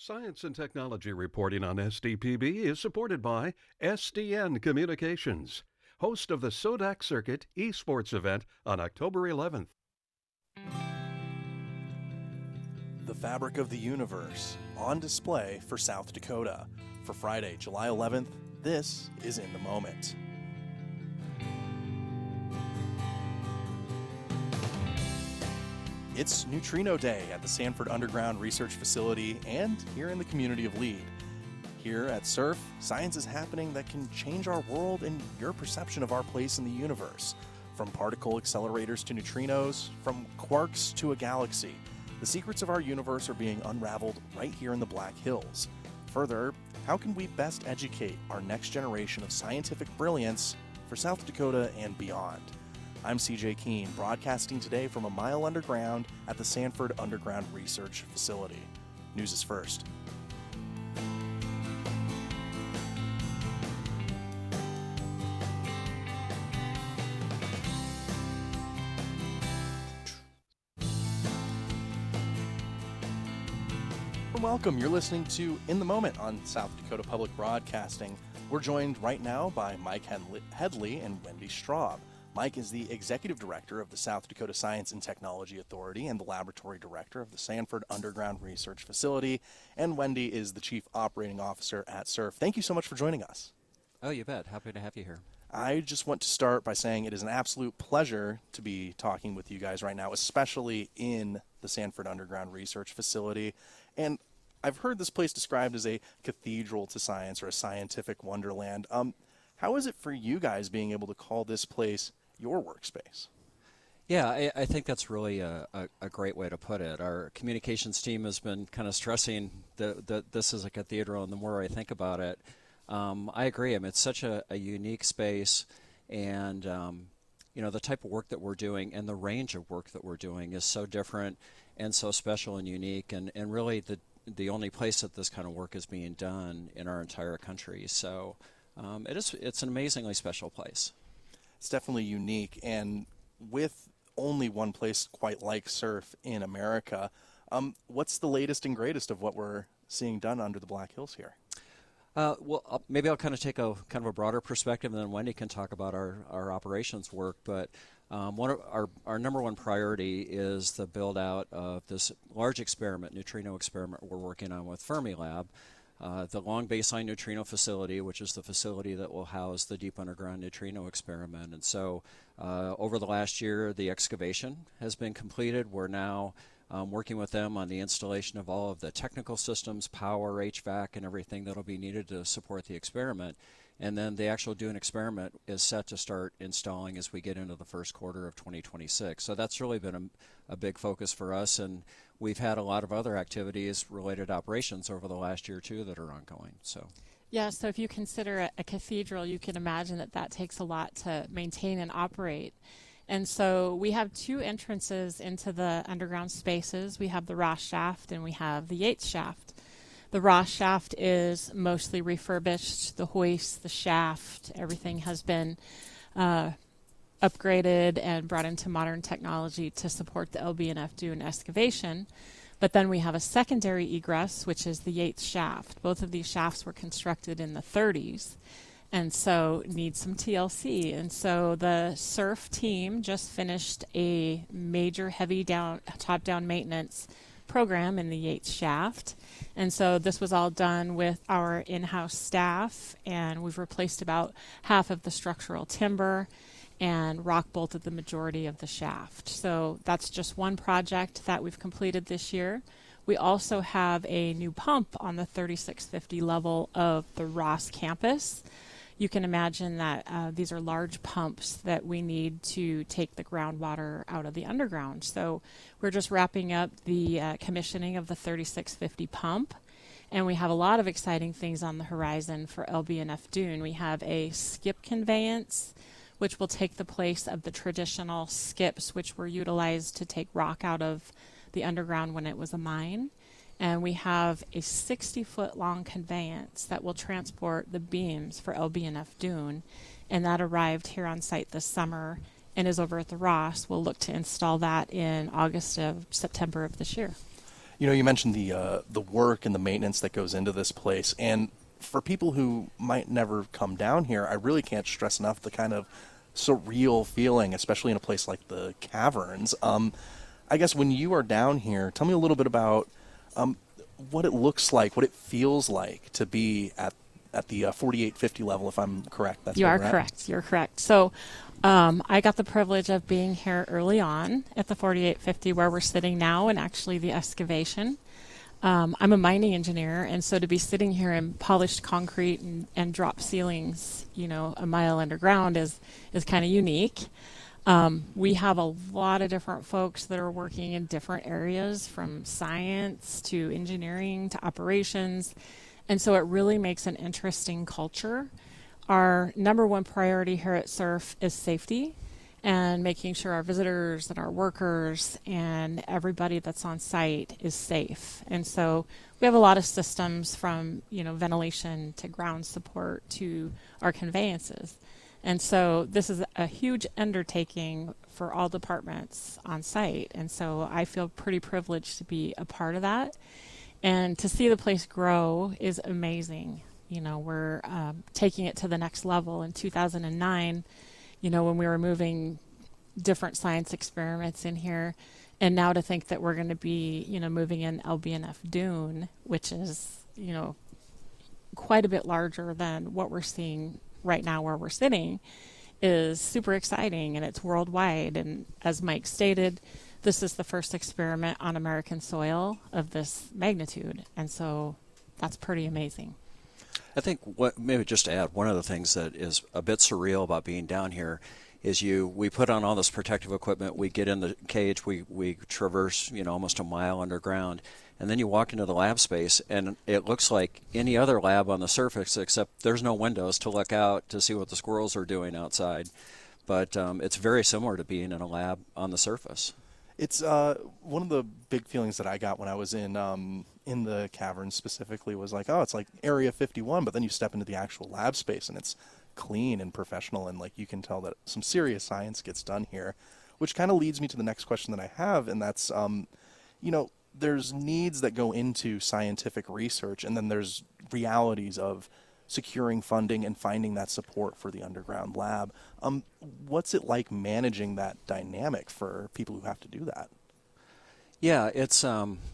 Science and technology reporting on SDPB is supported by SDN Communications, host of the Sodak Circuit esports event on October 11th. The fabric of the universe on display for South Dakota. For Friday, July 11th, this is In the Moment. It's Neutrino Day at the Sanford Underground Research Facility and here in the community of Lead. Here at SURF, science is happening that can change our world and your perception of our place in the universe. From particle accelerators to neutrinos, from quarks to a galaxy, the secrets of our universe are being unraveled right here in the Black Hills. Further, how can we best educate our next generation of scientific brilliance for South Dakota and beyond? I'm CJ Keene, broadcasting today from a mile underground at the Sanford Underground Research Facility. News is first. Welcome. You're listening to In the Moment on South Dakota Public Broadcasting. We're joined right now by Mike Headley and Wendy Straub. Mike is the Executive Director of the South Dakota Science and Technology Authority and the Laboratory Director of the Sanford Underground Research Facility. And Wendy is the Chief Operating Officer at SURF. Thank you so much for joining us. Oh, you bet. Happy to have you here. I just want to start by saying it is an absolute pleasure to be talking with you guys right now, especially in the Sanford Underground Research Facility. And I've heard this place described as a cathedral to science or a scientific wonderland. How is it for you guys being able to call this place your workspace? Yeah, I think that's really a great way to put it. Our communications team has been kind of stressing that this is a cathedral, and the more I think about it, I agree. I mean, it's such a unique space, and the type of work that we're doing and the range of work that we're doing is so different and so special and unique, and really the only place that this kind of work is being done in our entire country. So it's an amazingly special place. It's definitely unique, and with only one place quite like SURF in America, what's the latest and greatest of what we're seeing done under the Black Hills here? Maybe I'll kind of take a broader perspective, and then Wendy can talk about our operations work. But one of our number one priority is the build out of this large neutrino experiment we're working on with Fermilab. The Long Baseline Neutrino Facility, which is the facility that will house the Deep Underground Neutrino experiment. And so over the last year, the excavation has been completed. We're now working with them on the installation of all of the technical systems, power, HVAC, and everything that will be needed to support the experiment. And then the actual Dune experiment is set to start installing as we get into the first quarter of 2026. So that's really been a big focus for us, and we've had a lot of other activities related to operations over the last year or two that are ongoing. So if you consider a cathedral, you can imagine that takes a lot to maintain and operate. And so we have two entrances into the underground spaces. We have the Ross Shaft and we have the Yates Shaft. The Ross Shaft is mostly refurbished. The hoist, the shaft, everything has been upgraded and brought into modern technology to support the LB&F Dune excavation. But then we have a secondary egress, which is the Yates Shaft. Both of these shafts were constructed in the 30s and so need some TLC. And so the SURF team just finished a major heavy top-down maintenance program in the Yates Shaft. And so this was all done with our in-house staff, and we've replaced about half of the structural timber and rock bolted the majority of the shaft. So that's just one project that we've completed this year. We also have a new pump on the 3650 level of the Ross campus. You can imagine that these are large pumps that we need to take the groundwater out of the underground. So we're just wrapping up the commissioning of the 3650 pump, and we have a lot of exciting things on the horizon for LB&F Dune. We have a skip conveyance, which will take the place of the traditional skips, which were utilized to take rock out of the underground when it was a mine. And we have a 60-foot long conveyance that will transport the beams for LB&F Dune, and that arrived here on site this summer and is over at the Ross. We'll look to install that in September of this year. You know, you mentioned the work and the maintenance that goes into this place, and for people who might never come down here, I really can't stress enough the kind of surreal feeling, especially in a place like the caverns. I guess when you are down here, tell me a little bit about what it looks like, what it feels like to be at the 4850 level, if I'm correct. That's You where are we're at. correct. You're correct. So I got the privilege of being here early on at the 4850 where we're sitting now, and actually the excavation. I'm a mining engineer, and so to be sitting here in polished concrete and drop ceilings, a mile underground is kind of unique. We have a lot of different folks that are working in different areas, from science to engineering to operations, and so it really makes an interesting culture. Our number one priority here at SURF is safety, and making sure our visitors and our workers and everybody that's on site is safe. And so we have a lot of systems, from ventilation to ground support to our conveyances. And so this is a huge undertaking for all departments on site. And so I feel pretty privileged to be a part of that. And to see the place grow is amazing. We're taking it to the next level. In 2009, when we were moving different science experiments in here, and now to think that we're going to be, moving in LBNF Dune, which is, quite a bit larger than what we're seeing right now where we're sitting, is super exciting, and it's worldwide. And as Mike stated, this is the first experiment on American soil of this magnitude, and so that's pretty amazing. I think maybe just to add, one of the things that is a bit surreal about being down here is we put on all this protective equipment, we get in the cage, we traverse almost a mile underground, and then you walk into the lab space, and it looks like any other lab on the surface, except there's no windows to look out to see what the squirrels are doing outside. But it's very similar to being in a lab on the surface. It's one of the big feelings that I got when I was in the caverns specifically was like, oh, it's like Area 51, but then you step into the actual lab space and it's clean and professional, and like you can tell that some serious science gets done here, which kind of leads me to the next question that I have, and that's there's needs that go into scientific research, and then there's realities of securing funding and finding that support for the underground lab. What's it like managing that dynamic for people who have to do that? Yeah, it's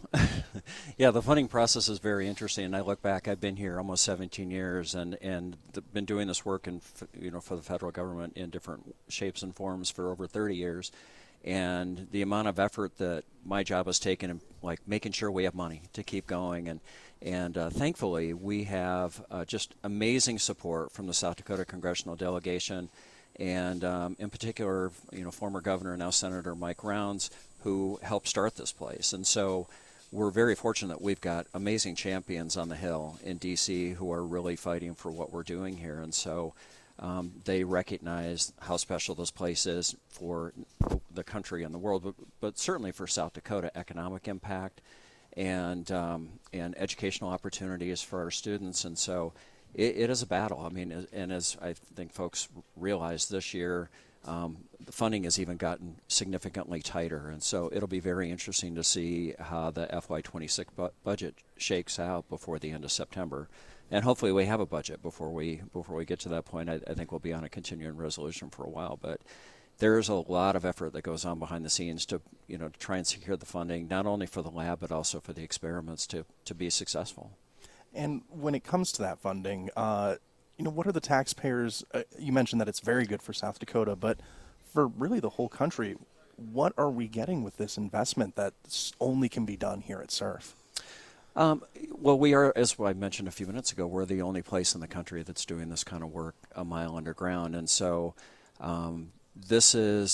the funding process is very interesting. And I look back, I've been here almost 17 years, and been doing this work for the federal government in different shapes and forms for over 30 years. And the amount of effort that my job has taken in like making sure we have money to keep going, and thankfully we have just amazing support from the South Dakota congressional delegation, and in particular, former Governor, now Senator Mike Rounds, who helped start this place. And so we're very fortunate that we've got amazing champions on the Hill in D.C. who are really fighting for what we're doing here. And so they recognize how special this place is for the country and the world, but certainly for South Dakota economic impact and educational opportunities for our students. And so it is a battle. I mean, and as I think folks realize this year, the funding has even gotten significantly tighter. And so it'll be very interesting to see how the FY26 budget shakes out before the end of September. And hopefully we have a budget before we get to that point. I think we'll be on a continuing resolution for a while. But there's a lot of effort that goes on behind the scenes to try and secure the funding, not only for the lab, but also for the experiments to be successful. And when it comes to that funding, what are the taxpayers? You mentioned that it's very good for South Dakota, but for really the whole country, what are we getting with this investment that only can be done here at SURF? Well, we are, as I mentioned a few minutes ago, we're the only place in the country that's doing this kind of work a mile underground. And so these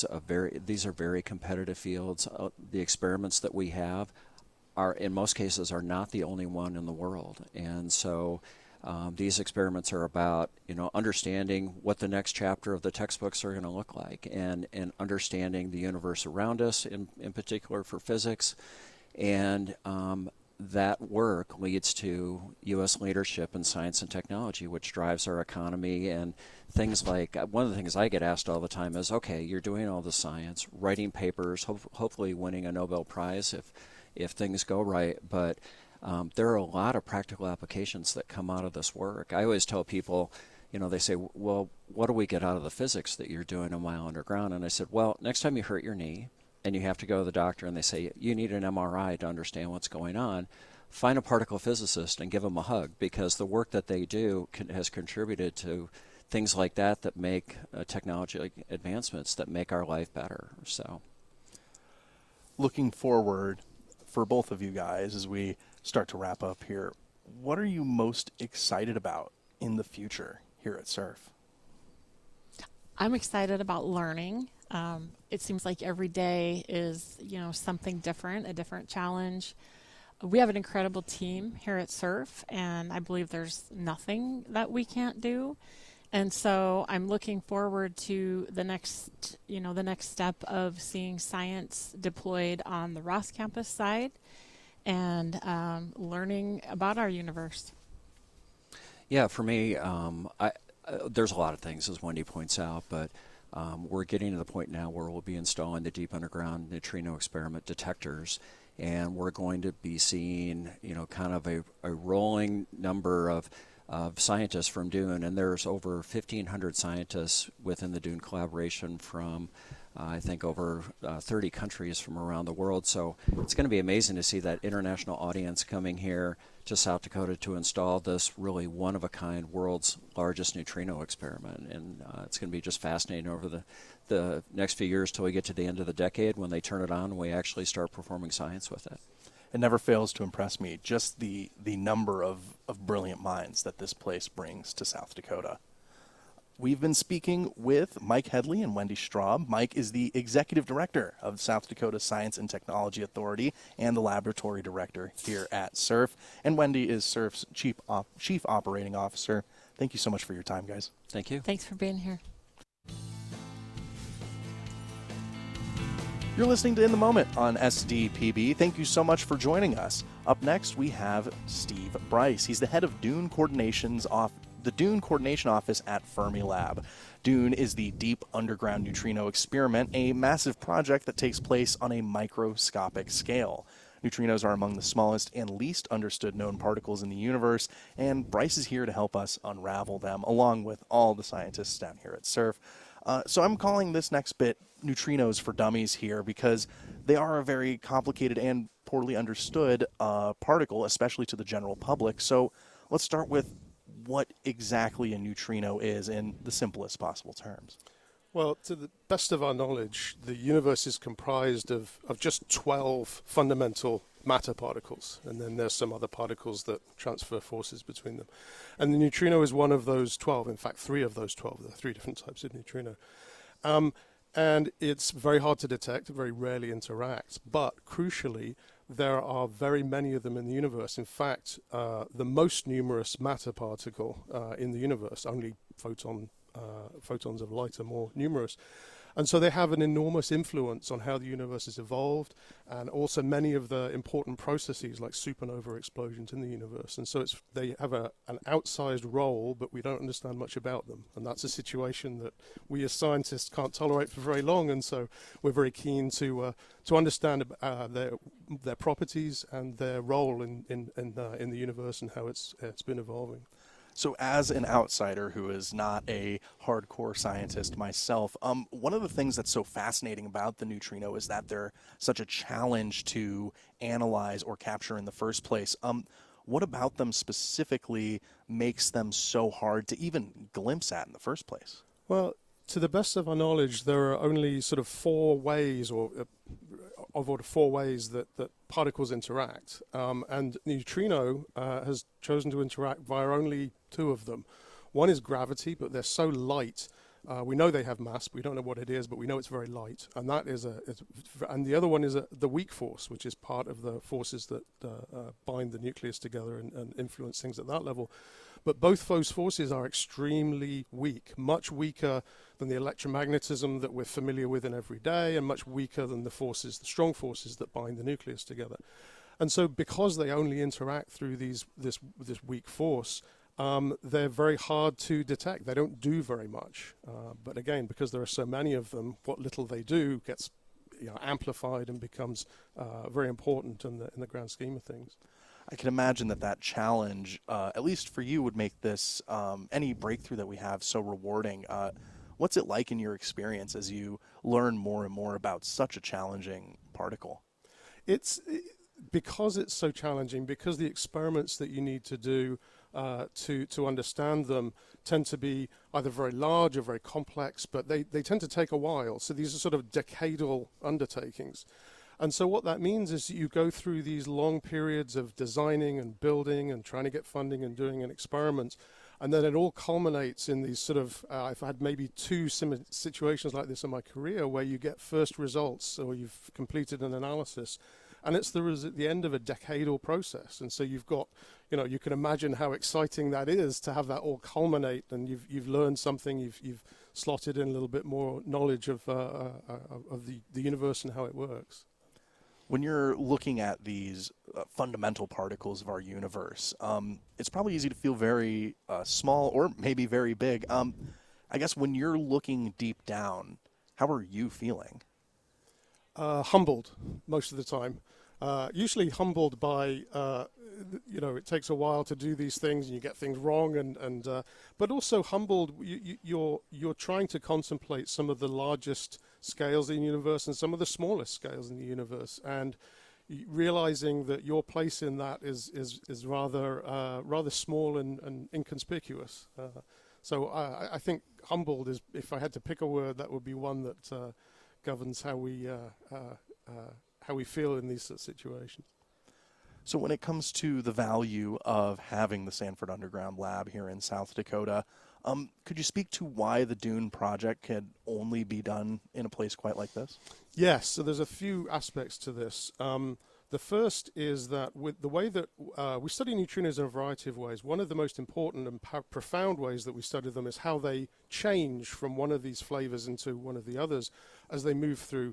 are very competitive fields. The experiments that we have are, in most cases, are not the only one in the world. And so these experiments are about, understanding what the next chapter of the textbooks are going to look like, and understanding the universe around us, in particular for physics. And that work leads to U.S. leadership in science and technology, which drives our economy. And things like, one of the things I get asked all the time is, okay, you're doing all the science, writing papers, hopefully winning a Nobel Prize if things go right. But there are a lot of practical applications that come out of this work. I always tell people, they say, well, what do we get out of the physics that you're doing a mile underground? And I said, well, next time you hurt your knee and you have to go to the doctor and they say, you need an MRI to understand what's going on, find a particle physicist and give them a hug, because the work that they do has contributed to things like that make technology advancements that make our life better. So, looking forward for both of you guys as we start to wrap up here, what are you most excited about in the future here at SURF? I'm excited about learning. It seems like every day is, something different, a different challenge. We have an incredible team here at SURF, and I believe there's nothing that we can't do. And so I'm looking forward to the next step of seeing science deployed on the Ross campus side and learning about our universe. Yeah, for me, there's a lot of things, as Wendy points out, but we're getting to the point now where we'll be installing the deep underground neutrino experiment detectors, and we're going to be seeing, kind of a rolling number of scientists from Dune, and there's over 1,500 scientists within the Dune collaboration from, I think, over 30 countries from around the world. So it's going to be amazing to see that international audience coming here to South Dakota to install this really one-of-a-kind world's largest neutrino experiment. And it's going to be just fascinating over the next few years till we get to the end of the decade when they turn it on and we actually start performing science with it. It never fails to impress me, just the number of brilliant minds that this place brings to South Dakota. We've been speaking with Mike Headley and Wendy Straub. Mike is the Executive Director of South Dakota Science and Technology Authority and the Laboratory Director here at SURF. And Wendy is SURF's Chief Operating Officer. Thank you so much for your time, guys. Thank you. Thanks for being here. You're listening to In the Moment on SDPB. Thank you so much for joining us. Up next, we have Steve Bryce. He's the head of Dune Coordination Office at Fermilab. Dune is the Deep Underground Neutrino Experiment, a massive project that takes place on a microscopic scale. Neutrinos are among the smallest and least understood known particles in the universe, and Bryce is here to help us unravel them, along with all the scientists down here at SURF. So I'm calling this next bit Neutrinos for Dummies here because they are a very complicated and poorly understood particle, especially to the general public. So let's start with what exactly a neutrino is in the simplest possible terms. Well, to the best of our knowledge, the universe is comprised of just 12 fundamental matter particles, and then there's some other particles that transfer forces between them. And the neutrino is one of those 12, in fact, 3 of those 12. There are 3 different types of neutrino. And it's very hard to detect, it very rarely interacts, but crucially, there are very many of them in the universe. In fact, the most numerous matter particle in the universe, only photons of light are more numerous. And so they have an enormous influence on how the universe has evolved, and also many of the important processes like supernova explosions in the universe. And so they have an outsized role, but we don't understand much about them. And that's a situation that we as scientists can't tolerate for very long. And so we're very keen to understand their properties and their role in the universe and how it's been evolving. So as an outsider who is not a hardcore scientist myself, one of the things that's so fascinating about the neutrino is that they're such a challenge to analyze or capture in the first place. What about them specifically makes them so hard to even glimpse at in the first place? Well, to the best of our knowledge, there are only sort of 4 ways that particles interact. And neutrino has chosen to interact via only 2 of them. One is gravity, but they're so light. We know they have mass. We don't know what it is, but we know it's very light. And that is and the other one is the weak force, which is part of the forces that bind the nucleus together and influence things at that level. But both those forces are extremely weak, much weaker than the electromagnetism that we're familiar with in every day, and much weaker than the strong forces that bind the nucleus together. And so because they only interact through this weak force, they're very hard to detect. They don't do very much. But again, because there are so many of them, what little they do gets amplified and becomes very important in the grand scheme of things. I can imagine that challenge, at least for you, would make this any breakthrough that we have so rewarding. What's it like in your experience as you learn more and more about such a challenging particle? Because it's so challenging, because the experiments that you need to do to understand them tend to be either very large or very complex, but they tend to take a while. So these are sort of decadal undertakings. And so what that means is that you go through these long periods of designing and building and trying to get funding and doing an experiment, and then it all culminates in these sort of, I've had maybe two situations like this in my career where you get first results or you've completed an analysis, and it's the end of a decadal process. And so you've got, you can imagine how exciting that is to have that all culminate, and you've learned something, you've slotted in a little bit more knowledge of the universe and how it works. When you're looking at these fundamental particles of our universe, it's probably easy to feel very small or maybe very big. I guess when you're looking deep down, how are you feeling? Humbled most of the time. Usually humbled by, it takes a while to do these things and you get things wrong, but also humbled. You're trying to contemplate some of the largest scales in the universe and some of the smallest scales in the universe, and realizing that your place in that is rather small and inconspicuous. So I think humbled is, if I had to pick a word, that would be one that governs how we feel in these situations. So when it comes to the value of having the Sanford Underground Lab here in South Dakota, could you speak to why the Dune project could only be done in a place quite like this? Yes, so there's a few aspects to this. The first is that with the way that we study neutrinos in a variety of ways, one of the most important and profound ways that we study them is how they change from one of these flavors into one of the others as they move through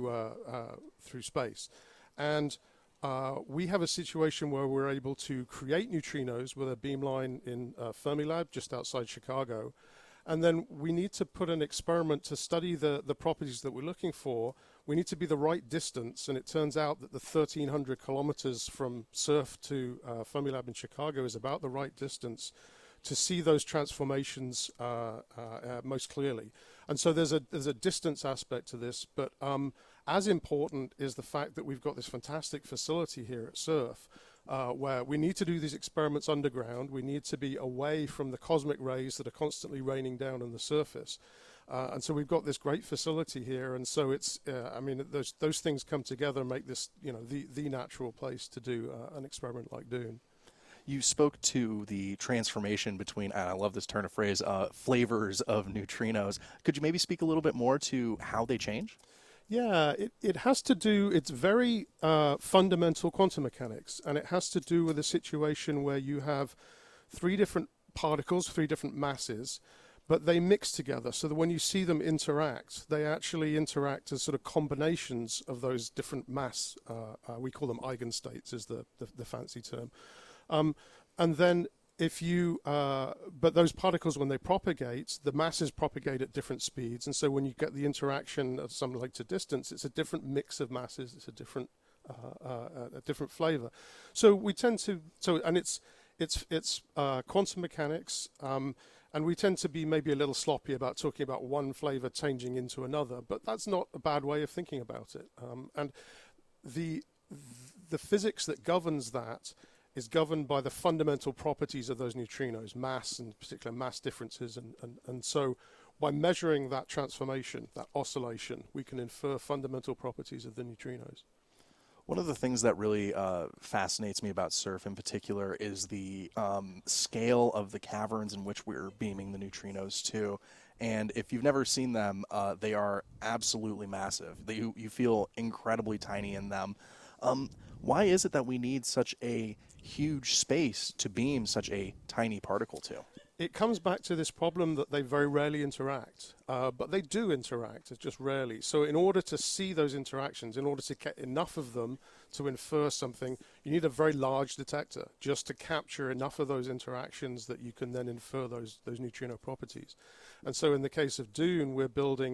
space. And we have a situation where we're able to create neutrinos with a beamline in Fermilab just outside Chicago. And then we need to put an experiment to study the properties that we're looking for. We need to be the right distance, and it turns out that the 1,300 kilometers from SURF to Fermilab in Chicago is about the right distance to see those transformations most clearly. And so there's a distance aspect to this, but as important is the fact that we've got this fantastic facility here at SURF, where we need to do these experiments underground. We need to be away from the cosmic rays that are constantly raining down on the surface. And so we've got this great facility here, and so it's, those things come together and make this, the natural place to do an experiment like Dune. You spoke to the transformation between, and I love this turn of phrase, flavors of neutrinos. Could you maybe speak a little bit more to how they change? Yeah, it has to do, it's very fundamental quantum mechanics, and it has to do with a situation where you have three different particles, three different masses, but they mix together so that when you see them interact, they actually interact as sort of combinations of those different mass, we call them eigenstates is the fancy term. And then if you, but those particles, when they propagate, the masses propagate at different speeds. And so when you get the interaction at some relative distance, it's a different mix of masses. It's a different flavor. So we tend to, and it's quantum mechanics. And we tend to be maybe a little sloppy about talking about one flavor changing into another, but that's not a bad way of thinking about it. And the physics that governs that is governed by the fundamental properties of those neutrinos, mass and particular mass differences. And so by measuring that transformation, that oscillation, we can infer fundamental properties of the neutrinos. One of the things that really fascinates me about SURF in particular is the scale of the caverns in which we're beaming the neutrinos to. And if you've never seen them, they are absolutely massive. You feel incredibly tiny in them. Why is it that we need such a huge space to beam such a tiny particle to? It comes back to this problem that they very rarely interact, but they do interact, it's just rarely. So in order to see those interactions, in order to get enough of them to infer something, you need a very large detector just to capture enough of those interactions that you can then infer those neutrino properties. And so in the case of Dune, we're building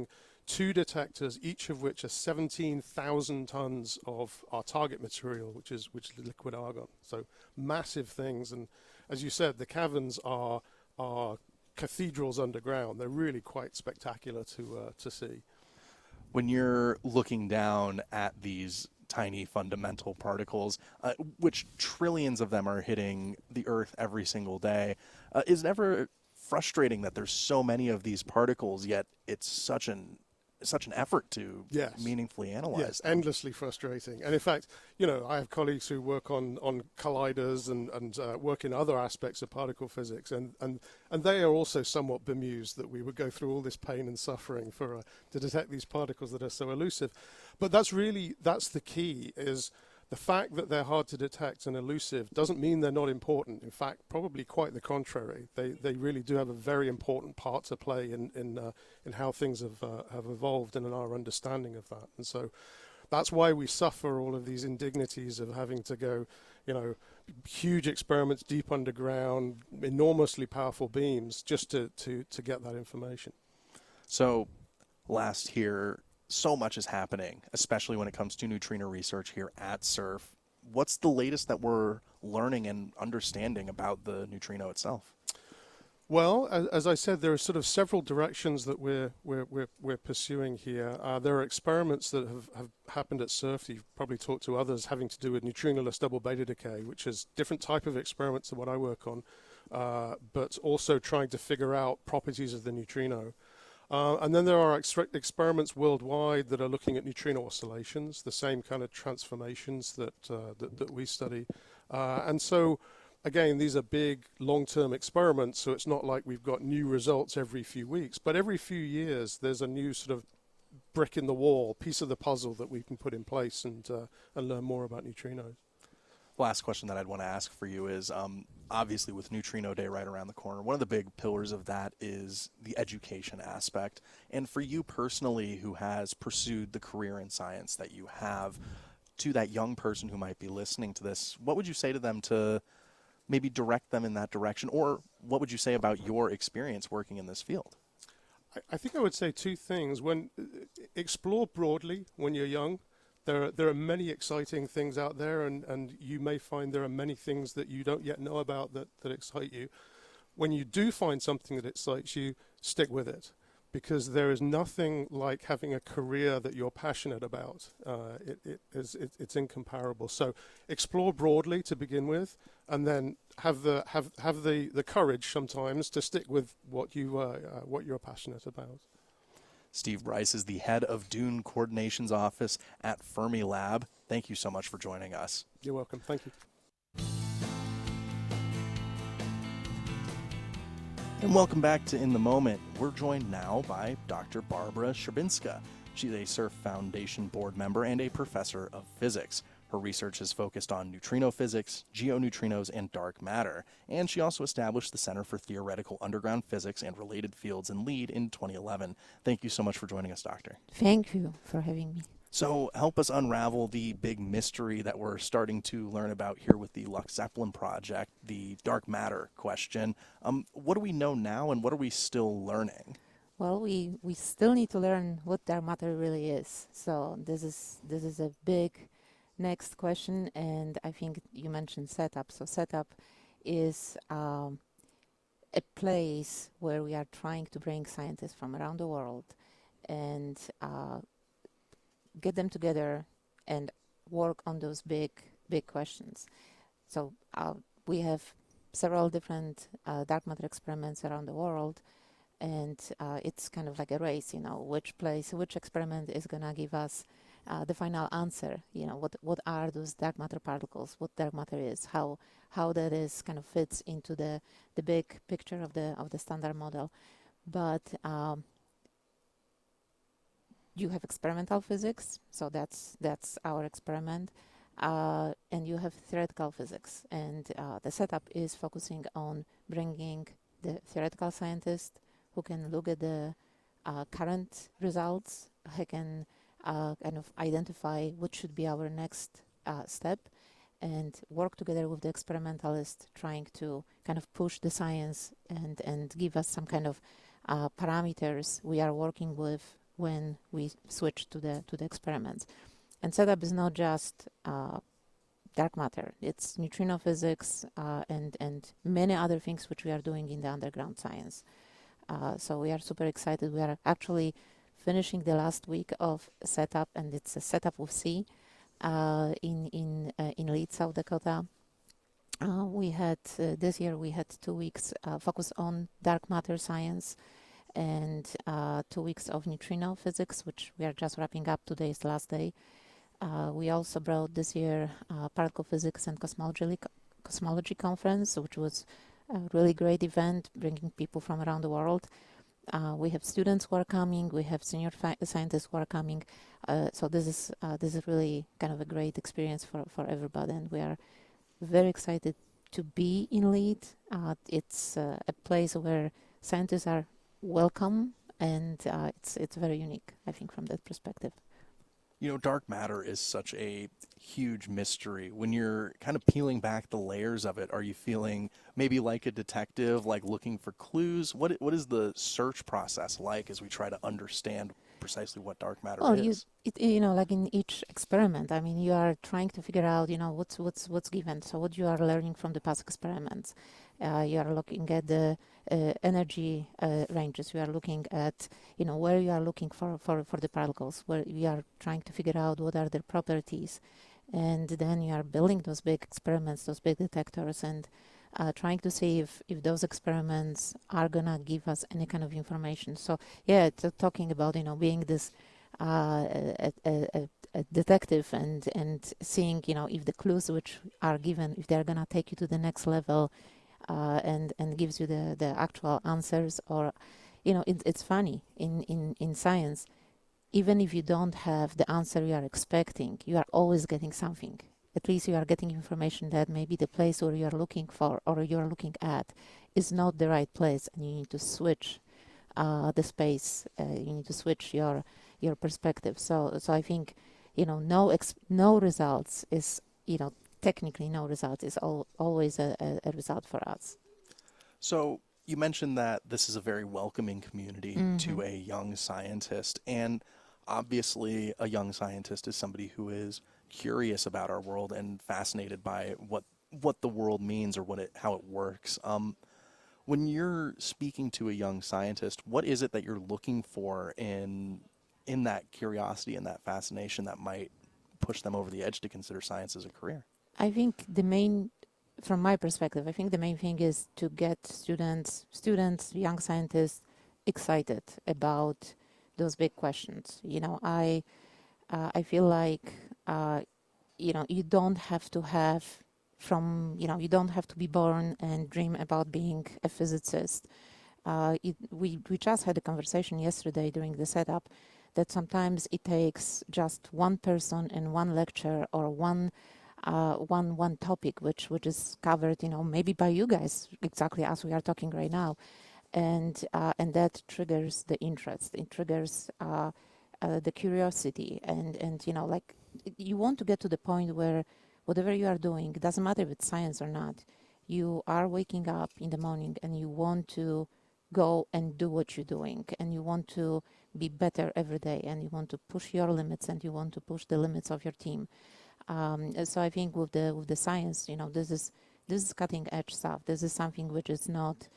2 detectors, each of which are 17,000 tons of our target material, which is liquid argon. So massive things. And as you said, the caverns are cathedrals underground. They're really quite spectacular to see. When you're looking down at these tiny fundamental particles, which trillions of them are hitting the Earth every single day, is it ever frustrating that there's so many of these particles, yet it's such an effort to meaningfully analyze them? Endlessly frustrating. And in fact, I have colleagues who work on colliders and work in other aspects of particle physics, and they are also somewhat bemused that we would go through all this pain and suffering to detect these particles that are so elusive. But that's the key, is the fact that they're hard to detect and elusive doesn't mean they're not important. In fact, probably quite the contrary. They really do have a very important part to play in how things have evolved and in our understanding of that. And so that's why we suffer all of these indignities of having to go, huge experiments deep underground, enormously powerful beams just to get that information. So last here, so much is happening, especially when it comes to neutrino research here at SURF. What's the latest that we're learning and understanding about the neutrino itself? Well, as I said, there are sort of several directions that we're pursuing here. There are experiments that have happened at SURF. You've probably talked to others having to do with neutrinoless double beta decay, which is different type of experiments than what I work on, but also trying to figure out properties of the neutrino. And then there are experiments worldwide that are looking at neutrino oscillations, the same kind of transformations that we study. And so, again, these are big, long-term experiments, so it's not like we've got new results every few weeks. But every few years, there's a new sort of brick in the wall, piece of the puzzle that we can put in place and learn more about neutrinos. Last question that I'd want to ask for you is, obviously with Neutrino Day right around the corner, one of the big pillars of that is the education aspect. And for you personally, who has pursued the career in science that you have, to that young person who might be listening to this, what would you say to them to maybe direct them in that direction? Or what would you say about your experience working in this field? I think I would say 2 things. Explore broadly when you're young. There are many exciting things out there, and you may find there are many things that you don't yet know about that excite you. When you do find something that excites you, stick with it, because there is nothing like having a career that you're passionate about. It's incomparable. So explore broadly to begin with, and then have the courage sometimes to stick with what you're passionate about. Steve Bryce is the head of Dune Coordination's office at Fermilab. Thank you so much for joining us. You're welcome. Thank you. And welcome back to In the Moment. We're joined now by Dr. Barbara Szczerbinska. She's a SURF Foundation board member and a professor of physics. Her research is focused on neutrino physics, geoneutrinos, and dark matter. And she also established the Center for Theoretical Underground Physics and Related Fields in LEED in 2011. Thank you so much for joining us, Doctor. Thank you for having me. So help us unravel the big mystery that we're starting to learn about here with the LUX-ZEPPELIN project, the dark matter question. What do we know now, and what are we still learning? Well, we still need to learn what dark matter really is. So this is a big next question, and I think you mentioned SETAP. So SETAP is a place where we are trying to bring scientists from around the world and get them together and work on those big questions. So we have several different dark matter experiments around the world, and it's kind of like a race, which experiment is going to give us the final answer. What are those dark matter particles, what dark matter is, how that is kind of fits into the big picture of the standard model. But you have experimental physics, so that's our experiment, and you have theoretical physics, and the SETAP is focusing on bringing the theoretical scientist who can look at the current results, who can kind of identify what should be our next step, and work together with the experimentalist, trying to kind of push the science and give us some kind of parameters. We are working with when we switch to the experiments. And setup is not just dark matter; it's neutrino physics and many other things which we are doing in the underground science. So we are super excited. We are actually finishing the last week of setup, and it's a setup with C in Lead, South Dakota. We had this year we had 2 weeks focused on dark matter science and 2 weeks of neutrino physics, which we are just wrapping up. Today is the last day. We also brought this year particle physics and cosmology conference, which was a really great event, bringing people from around the world. We have students who are coming. We have senior scientists who are coming. So this is really kind of a great experience for everybody, and we are very excited to be in Lead. It's a place where scientists are welcome, and it's very unique, I think, from that perspective. You know, dark matter is such a huge mystery. When you're kind of peeling back the layers of it, are you feeling maybe like a detective, like looking for clues? What is the search process like as we try to understand precisely what dark matter is? Like in each experiment, I mean, you are trying to figure out, what's given. So what you are learning from the past experiments, you are looking at the energy ranges. You are looking at, where you are looking for the particles, where you are trying to figure out what are their properties. And then you are building those big experiments, those big detectors, and trying to see if those experiments are going to give us any kind of information. So, yeah, it's talking about, being this a detective and seeing, if the clues which are given, if they're going to take you to the next level and gives you the actual answers, or, it's funny in science. Even if you don't have the answer you are expecting, you are always getting something. At least you are getting information that maybe the place where you are looking for or you are looking at is not the right place, and you need to switch the space. You need to switch your perspective. So I think, no results is, technically no results is always a result for us. So you mentioned that this is a very welcoming community to a young scientist, and obviously a young scientist is somebody who is curious about our world and fascinated by what the world means or how it works. When you're speaking to a young scientist, what is it that you're looking for in that curiosity and that fascination that might push them over the edge to consider science as a career? I think from my perspective, I think the main thing is to get students, young scientists, excited about those big questions. I feel like, you don't have to you don't have to be born and dream about being a physicist. We just had a conversation yesterday during the setup that sometimes it takes just one person in one lecture or one topic which is covered, maybe by you guys, exactly as we are talking right now, and that triggers the interest. It triggers the curiosity, and like, you want to get to the point where whatever you are doing, it doesn't matter if it's science or not, you are waking up in the morning and you want to go and do what you're doing, and you want to be better every day, and you want to push your limits, and you want to push the limits of your team. So I think with the science, this is cutting edge stuff. This is something which is not,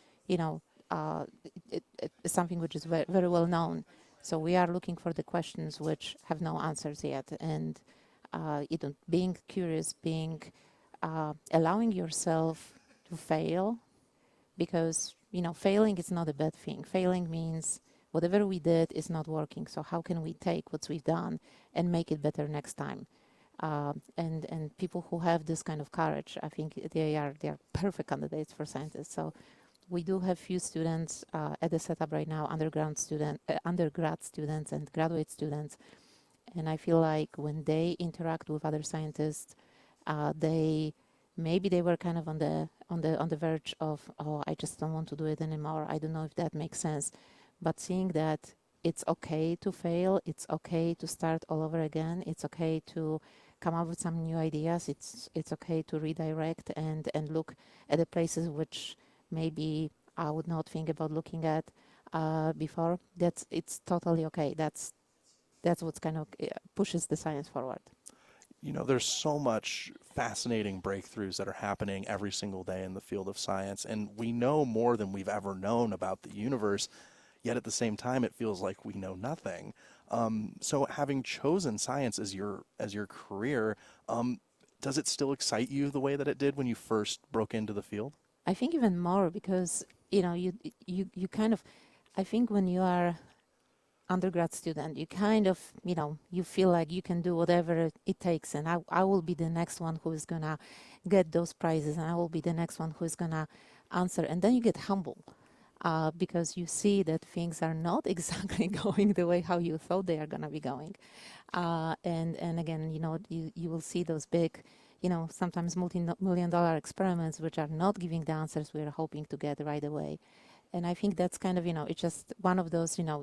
it's something which is very, very well known. So we are looking for the questions which have no answers yet, and being curious, allowing yourself to fail, because failing is not a bad thing. Failing means whatever we did is not working. So how can we take what we've done and make it better next time? And people who have this kind of courage, I think they are perfect candidates for scientists. So we do have few students at the setup right now, undergrad students and graduate students, and I feel like when they interact with other scientists, maybe they were kind of on the verge of, oh, I just don't want to do it anymore. I don't know if that makes sense, but seeing that it's okay to fail, it's okay to start all over again, it's okay to come up with some new ideas, it's okay to redirect and look at the places which maybe I would not think about looking at. before, it's totally okay. That's what kind of pushes the science forward. You know, there's so much fascinating breakthroughs that are happening every single day in the field of science, and we know more than we've ever known about the universe, yet at the same time it feels like we know nothing. So having chosen science as your career, does it still excite you the way that it did when you first broke into the field? I think even more because, you know, you kind of, I think when you are undergrad student, you kind of, you know, you feel like you can do whatever it takes, and I will be the next one who is gonna get those prizes, and I will be the next one who is gonna answer, and then you get humble because you see that things are not exactly going the way how you thought they are gonna be going, and again, you know, you will see those big, you know, sometimes multi-million-dollar experiments which are not giving the answers we are hoping to get right away, and I think that's kind of, you know, it's just one of those, you know,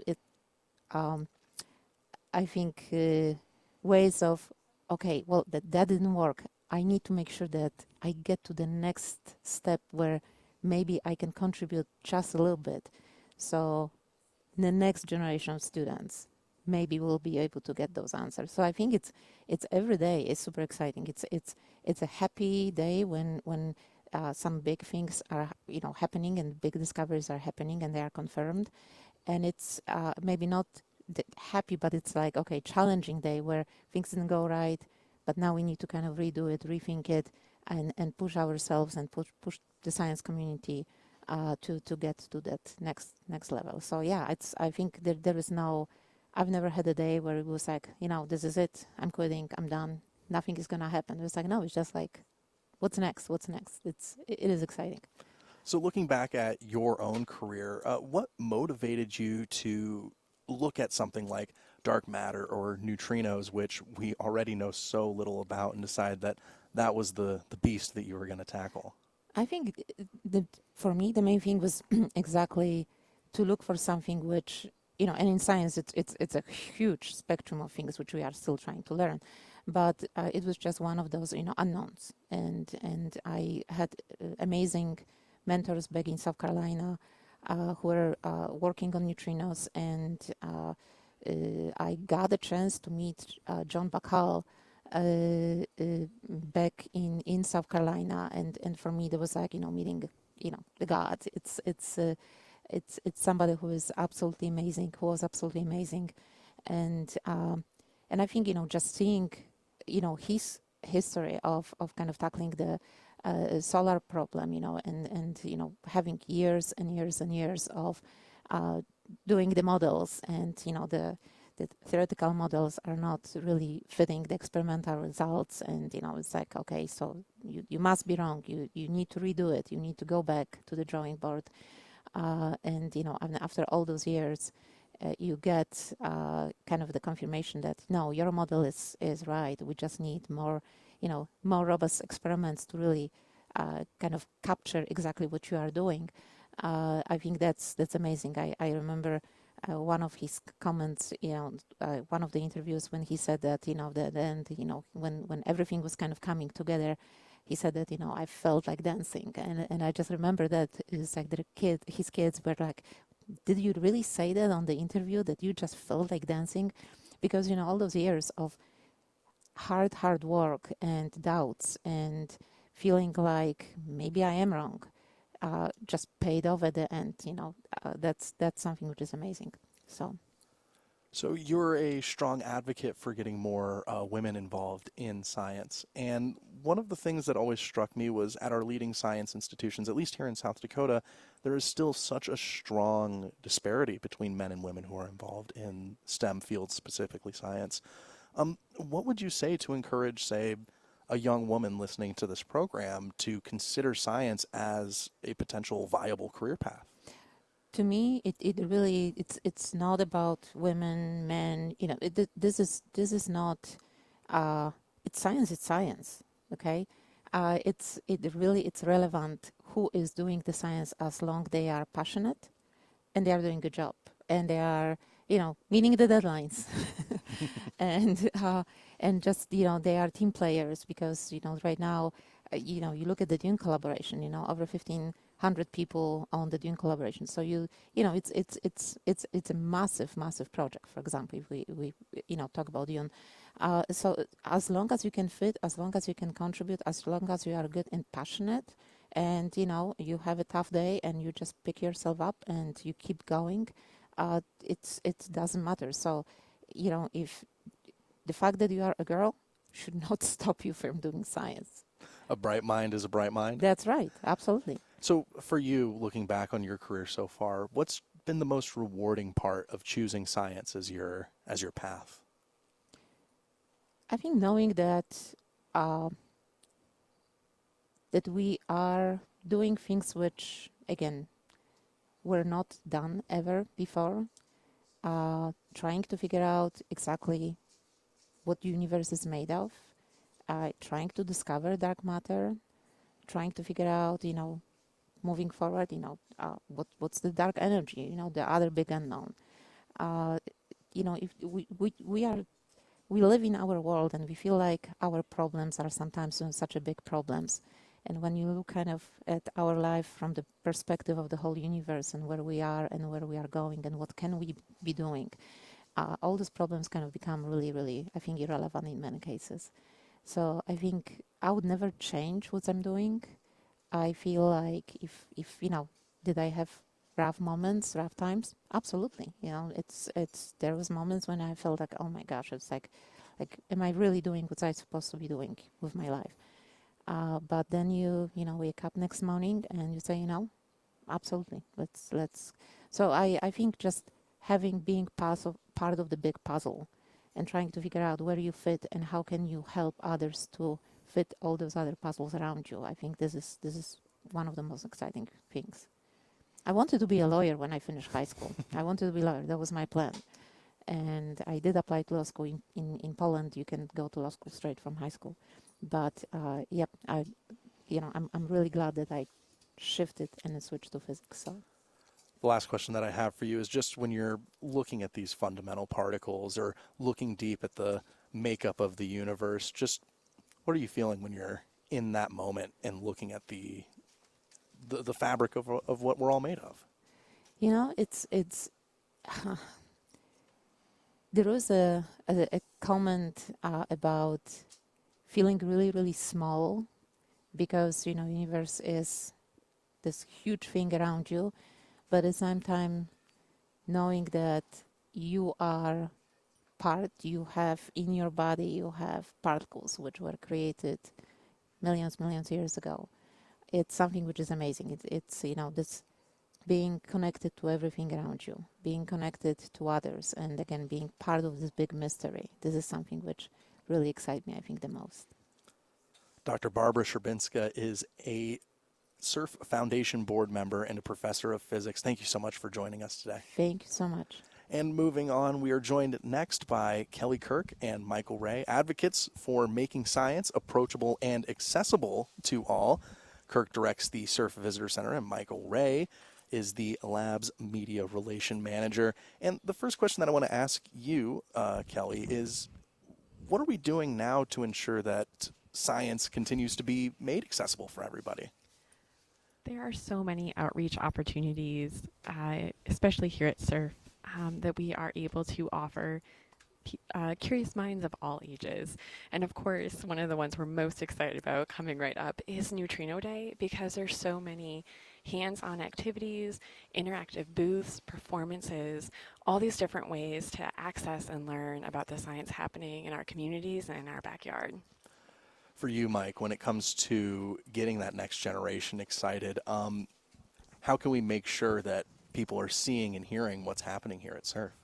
I think ways of, okay, well, that didn't work. I need to make sure that I get to the next step where maybe I can contribute just a little bit. So the next generation of students maybe will be able to get those answers. So I think it's every day is super exciting. It's a happy day when some big things are, you know, happening and big discoveries are happening and they are confirmed. And it's maybe not happy, but it's like, okay, challenging day where things didn't go right, but now we need to kind of redo it, rethink it, and push ourselves and push the science community to get to that next level. So yeah, I think there is no, I've never had a day where it was like, you know, this is it, I'm quitting, I'm done, nothing is gonna happen. It was like, no, it's just like, what's next? It is exciting. So looking back at your own career, what motivated you to look at something like dark matter or neutrinos, which we already know so little about, and decide that that was the beast that you were going to tackle? I think for me, the main thing was exactly to look for something which, you know, and in science, it's a huge spectrum of things which we are still trying to learn. But it was just one of those, you know, unknowns. And I had amazing mentors back in South Carolina who were working on neutrinos, and I got a chance to meet John Bacall back in South Carolina, and for me there was like, you know, meeting, you know, the God. It's somebody who is absolutely amazing, who was absolutely amazing, and I think, you know, just seeing, you know, his history of kind of tackling the solar problem, you know, and you know, having years and years and years of doing the models, and you know, the theoretical models are not really fitting the experimental results, and you know, it's like, okay, so you must be wrong, you need to redo it, you need to go back to the drawing board, and you know, after all those years, you get kind of the confirmation that no, your model is right. We just need more, you know, more robust experiments to really kind of capture exactly what you are doing. I think that's amazing. I remember one of his comments, you know, one of the interviews when he said that, you know, then you know, when everything was kind of coming together, he said that, you know, I felt like dancing, and I just remember that it's like his kids were like, did you really say that on the interview, that you just felt like dancing? Because, you know, all those years of hard work and doubts and feeling like maybe I am wrong just paid off at the end. You know, that's something which is amazing. So you're a strong advocate for getting more women involved in science. And one of the things that always struck me was at our leading science institutions, at least here in South Dakota, there is still such a strong disparity between men and women who are involved in STEM fields, specifically science. What would you say to encourage, say, a young woman listening to this program to consider science as a potential viable career path? To me, it really it's not about women, men. You know, this is not. It's science. It's science. Okay, it's relevant who is doing the science as long they are passionate, and they are doing a good job, and they are, you know, meeting the deadlines, and just, you know, they are team players, because, you know, right now, you know, you look at the Dune collaboration, you know, over 15 100 people on the Dune collaboration. So it's a massive project. For example, if we talk about Dune, so as long as you can fit, as long as you can contribute, as long as you are good and passionate, and you have a tough day and you just pick yourself up and you keep going, it doesn't matter. So if the fact that you are a girl should not stop you from doing science. A bright mind is a bright mind. That's right. Absolutely. So for you, looking back on your career so far, what's been the most rewarding part of choosing science as your path? I think knowing that that we are doing things which, again, were not done ever before, trying to figure out exactly what the universe is made of, trying to discover dark matter, trying to figure out, moving forward, what's the dark energy, the other big unknown. If we live in our world and we feel like our problems are sometimes such a big problems. And when you look kind of at our life from the perspective of the whole universe and where we are going and what can we be doing, all those problems kind of become really, really, I think, irrelevant in many cases. So I think I would never change what I'm doing. I feel like if did I have rough moments, rough times? Absolutely. There was moments when I felt like, oh my gosh, it's like, am I really doing what I'm supposed to be doing with my life? But then you wake up next morning and you say, absolutely, let's. So I think just being part of the big puzzle and trying to figure out where you fit and how can you help others to fit all those other puzzles around you. I think this is one of the most exciting things. I wanted to be a lawyer when I finished high school. I wanted to be a lawyer. That was my plan. And I did apply to law school in Poland. You can go to law school straight from high school. But I'm really glad that I shifted and switched to physics. So. The last question that I have for you is just when you're looking at these fundamental particles or looking deep at the makeup of the universe, just what are you feeling when you're in that moment and looking at the fabric of what we're all made of? It's there was a comment about feeling really, really small because, universe is this huge thing around you, but at the same time, knowing that you are you have in your body, you have particles which were created millions years ago. It's something which is amazing. It's this being connected to everything around you, being connected to others, and again, being part of this big mystery. This is something which really excites me, I think, the most. Dr. Barbara Szczerbinska is a SURF Foundation board member and a professor of physics. Thank you so much for joining us today. Thank you so much. And moving on, we are joined next by Kelly Kirk and Michael Ray, advocates for making science approachable and accessible to all. Kirk directs the SURF Visitor Center, and Michael Ray is the lab's media relation manager. And the first question that I want to ask you, Kelly, is what are we doing now to ensure that science continues to be made accessible for everybody? There are so many outreach opportunities, especially here at SURF, that we are able to offer curious minds of all ages. And of course, one of the ones we're most excited about coming right up is Neutrino Day, because there's so many hands-on activities, interactive booths, performances, all these different ways to access and learn about the science happening in our communities and in our backyard. For you, Mike, when it comes to getting that next generation excited, how can we make sure that people are seeing and hearing what's happening here at SURF?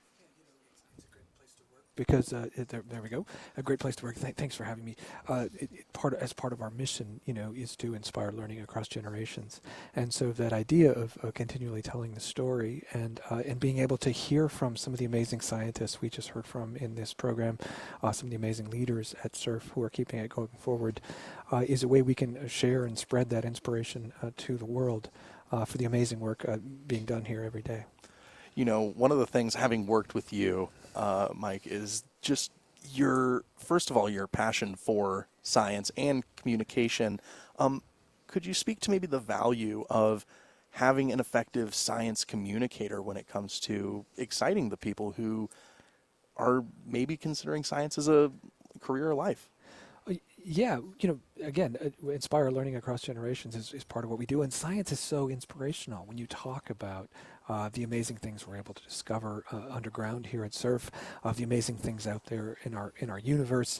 Because there we go, a great place to work. Thanks for having me. As part of our mission, is to inspire learning across generations, and so that idea of continually telling the story and being able to hear from some of the amazing scientists we just heard from in this program, some of the amazing leaders at SURF who are keeping it going forward, is a way we can share and spread that inspiration to the world for the amazing work being done here every day. One of the things, having worked with you, Mike, is just first of all, your passion for science and communication. could you speak to maybe the value of having an effective science communicator when it comes to exciting the people who are maybe considering science as a career or life? Yeah, again, inspire learning across generations is part of what we do, and science is so inspirational. When you talk about the amazing things we're able to discover underground here at SURF, the amazing things out there in our universe,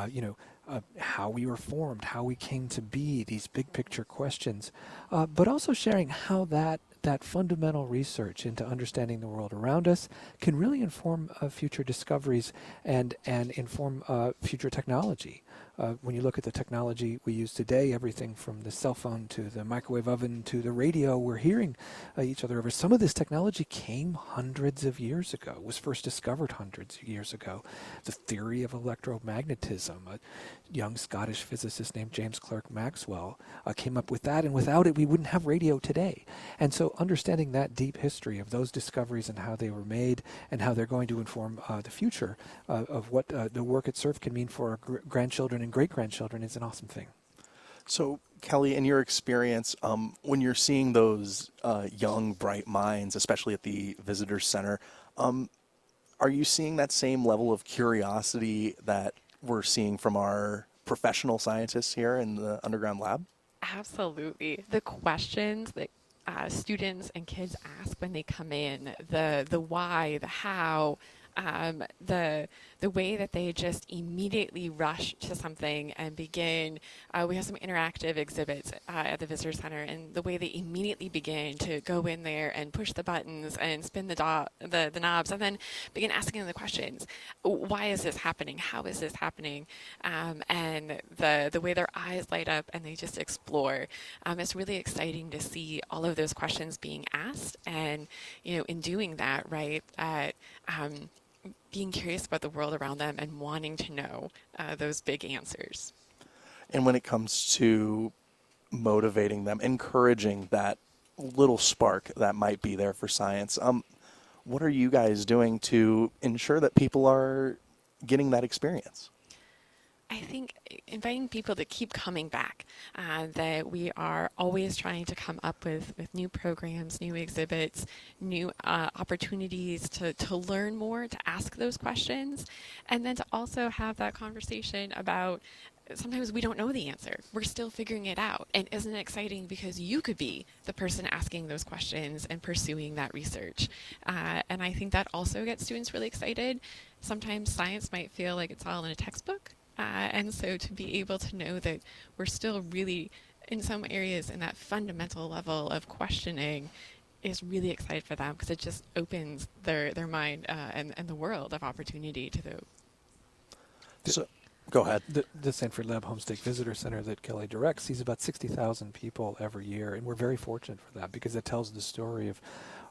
how we were formed, how we came to be, these big picture questions, but also sharing how that fundamental research into understanding the world around us can really inform future discoveries and inform future technology. When you look at the technology we use today, everything from the cell phone to the microwave oven to the radio, we're hearing each other over. Some of this technology came hundreds of years ago, was first discovered hundreds of years ago. The theory of electromagnetism, a young Scottish physicist named James Clerk Maxwell came up with that, and without it we wouldn't have radio today. And so understanding that deep history of those discoveries and how they were made and how they're going to inform the future of what the work at SURF can mean for our grandchildren and great-grandchildren is an awesome thing. So, Kelly, in your experience, when you're seeing those young, bright minds, especially at the Visitor Center, are you seeing that same level of curiosity that we're seeing from our professional scientists here in the underground lab? Absolutely. The questions that students and kids ask when they come in, the why, the how, the way that they just immediately rush to something and begin. We have some interactive exhibits at the Visitor Center, and the way they immediately begin to go in there and push the buttons and spin the knobs, and then begin asking them the questions. Why is this happening? How is this happening? And the way their eyes light up and they just explore. It's really exciting to see all of those questions being asked, and in doing that, right, being curious about the world around them and wanting to know those big answers. And when it comes to motivating them, encouraging that little spark that might be there for science, what are you guys doing to ensure that people are getting that experience? I think inviting people to keep coming back, that we are always trying to come up with new programs, new exhibits, new opportunities to learn more, to ask those questions, and then to also have that conversation about sometimes we don't know the answer. We're still figuring it out. And isn't it exciting because you could be the person asking those questions and pursuing that research? And I think that also gets students really excited. Sometimes science might feel like it's all in a textbook. And so to be able to know that we're still really, in some areas, in that fundamental level of questioning is really exciting for them, because it just opens their mind and the world of opportunity to the... So, go ahead. The Sanford Lab Homestake Visitor Center that Kelly directs sees about 60,000 people every year, and we're very fortunate for that because it tells the story of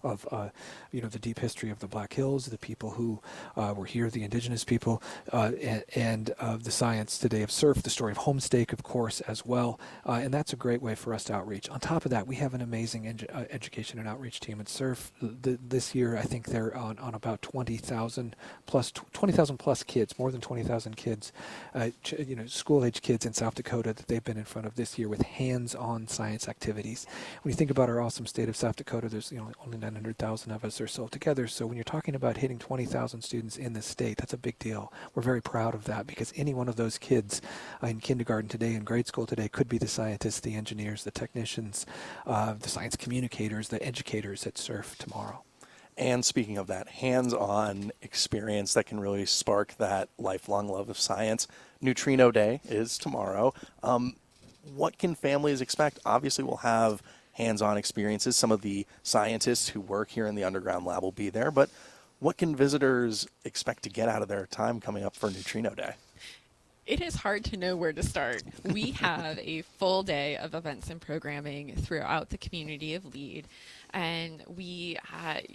the deep history of the Black Hills, the people who were here, the indigenous people, and the science today of SURF, the story of Homestake, of course, as well. And that's a great way for us to outreach. On top of that, we have an amazing education and outreach team at SURF. This year, I think they're on about 20,000 plus kids, more than 20,000 kids, school-age kids in South Dakota that they've been in front of this year with hands-on science activities. When you think about our awesome state of South Dakota, there's only 900,000 of us or so together. So when you're talking about hitting 20,000 students in this state, that's a big deal. We're very proud of that because any one of those kids in kindergarten today, in grade school today, could be the scientists, the engineers, the technicians, the science communicators, the educators at SURF tomorrow. And speaking of that hands-on experience that can really spark that lifelong love of science, Neutrino Day is tomorrow. What can families expect? Obviously, we'll have hands-on experiences. Some of the scientists who work here in the underground lab will be there, but what can visitors expect to get out of their time coming up for Neutrino Day? It is hard to know where to start. We have a full day of events and programming throughout the community of Lead, and we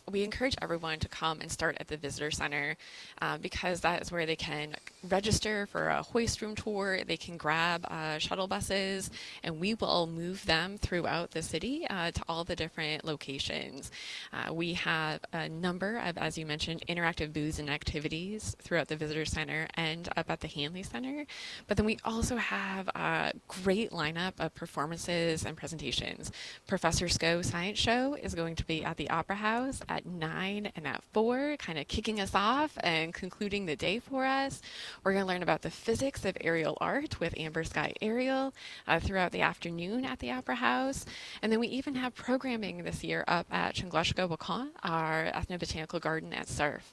we encourage everyone to come and start at the visitor center because that is where they can register for a hoist room tour. They can grab shuttle buses, and we will move them throughout the city to all the different locations. We have a number of, as you mentioned, interactive booths and activities throughout the visitor center and up at the Hanley Center. But then we also have a great lineup of performances and presentations. Professor Sko Science Show is going to be at the Opera House at 9 and at 4, kind of kicking us off and concluding the day for us. We're going to learn about the physics of aerial art with Amber Sky Aerial throughout the afternoon at the Opera House. And then we even have programming this year up at Chunglashka Wakan, our ethnobotanical garden at Surf.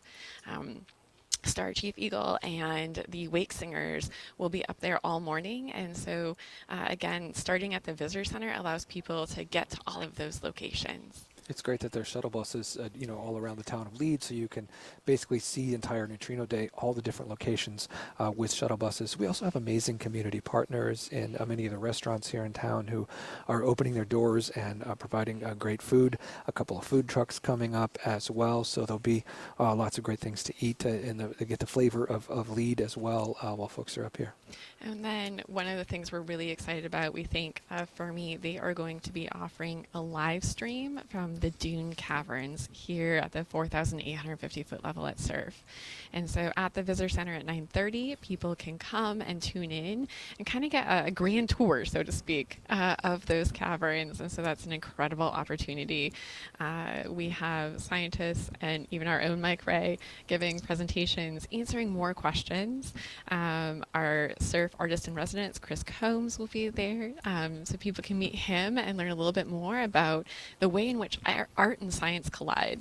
Star Chief Eagle and the Wake Singers will be up there all morning. And so, again, starting at the Visitor Center allows people to get to all of those locations. It's great that there's shuttle buses, all around the town of Leeds, so you can basically see entire Neutrino Day, all the different locations with shuttle buses. We also have amazing community partners in many of the restaurants here in town who are opening their doors and providing great food. A couple of food trucks coming up as well, so there'll be lots of great things to eat and they get the flavor of Leeds as well while folks are up here. And then one of the things we're really excited about, we think, for me, they are going to be offering a live stream from the Dune Caverns here at the 4,850-foot level at Surf. And so at the Visitor Center at 9:30, people can come and tune in and kind of get a grand tour, so to speak, of those caverns. And so that's an incredible opportunity. We have scientists and even our own Mike Ray giving presentations, answering more questions. Our Surf artist in residence, Chris Combs, will be there, so people can meet him and learn a little bit more about the way in which art and science collide.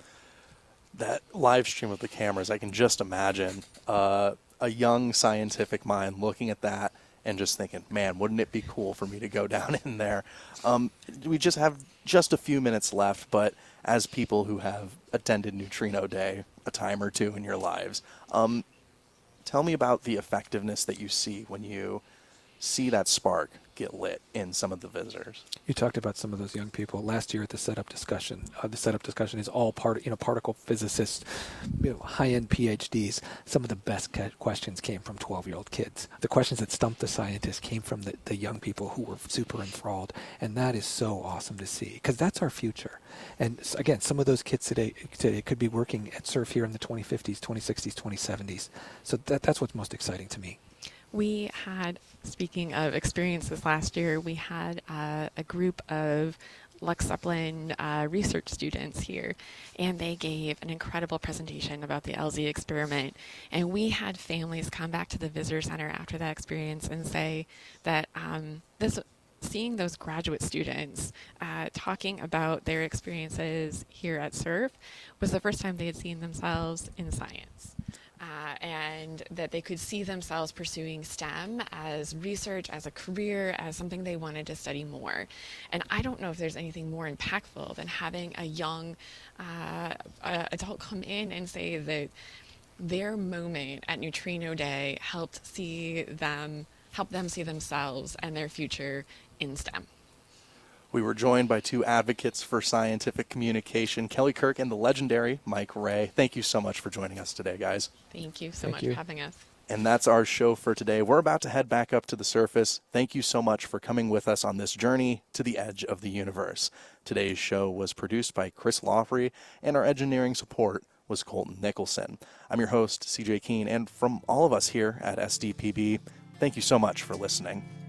That live stream of the cameras, I can just imagine a young scientific mind looking at that and just thinking, man, wouldn't it be cool for me to go down in there? We just have just a few minutes left, but as people who have attended Neutrino Day a time or two in your lives, tell me about the effectiveness that you see when you see that spark get lit in some of the visitors. You talked about some of those young people last year at the setup discussion. The setup discussion is all particle physicists, high-end PhDs. Some of the best questions came from 12-year-old kids. The questions that stumped the scientists came from the young people who were super enthralled, and that is so awesome to see because that's our future. And again, some of those kids today could be working at Surf here in the 2050s, 2060s, 2070s. So that's what's most exciting to me. We had, speaking of experiences last year, we had a group of Lux Zeppelin research students here, and they gave an incredible presentation about the LZ experiment. And we had families come back to the visitor center after that experience and say that seeing those graduate students talking about their experiences here at Surf was the first time they had seen themselves in science. And that they could see themselves pursuing STEM as research, as a career, as something they wanted to study more. And I don't know if there's anything more impactful than having a young adult come in and say that their moment at Neutrino Day helped them see themselves and their future in STEM. We were joined by two advocates for scientific communication, Kelly Kirk and the legendary Mike Ray. Thank you so much for joining us today, guys. Thank you so much for having us. And that's our show for today. We're about to head back up to the surface. Thank you so much for coming with us on this journey to the edge of the universe. Today's show was produced by Chris Lawfrey, and our engineering support was Colton Nicholson. I'm your host, CJ Keene, and from all of us here at SDPB, thank you so much for listening.